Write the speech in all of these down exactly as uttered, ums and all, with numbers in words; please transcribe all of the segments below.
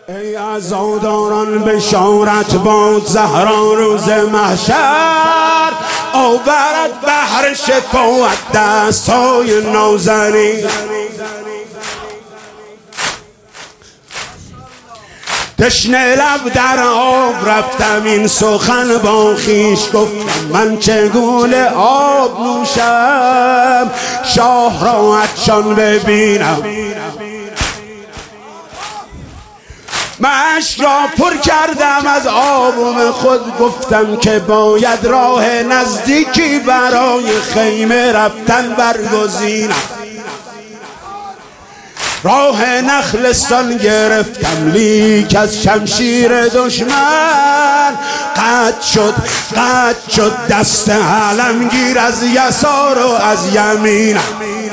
ای عزاداران بشارت باد زهرا روز محشر، آورد بحر شفاعت دستای نازنین. تشنه لب در آب رفتم این سخن با خویش گفتم من چگونه آب نوشم شاه را عطشان ببینم. مشک را پر کردم از آبم خود گفتم که باید راه نزدیکی برای خیمه رفتن برگزینم. راه نخلستان گرفتم لیک از شمشیر دشمن قطع شد قطع شد دست علمگیر از یسار و از یمینم.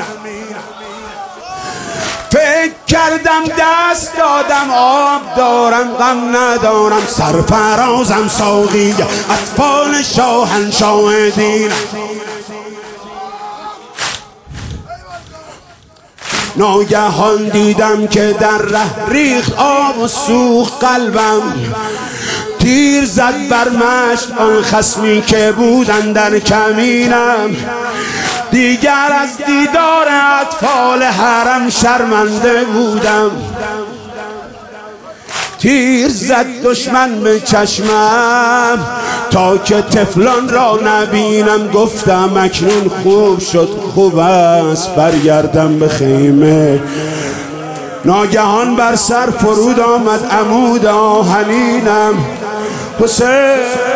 فکر کردم دست دادم آب دارم غم ندارم، سرفرازم ساقی اطفال شاهنشاه دینم. ناگهان دیدم که در ره ریخت آب و سوخت قلبم، تیر زد بر مشت آن خصمی که بودن در کمینم. دیگر از دیدار اطفال حرم شرمنده بودم، تیر زد دشمن به چشمم تا که طفلان را نبینم. گفتم اکنون خوب شد خوب است برگردم به خیمه. ناگهان بر سر فرود آمد عمود آهنینم. حسین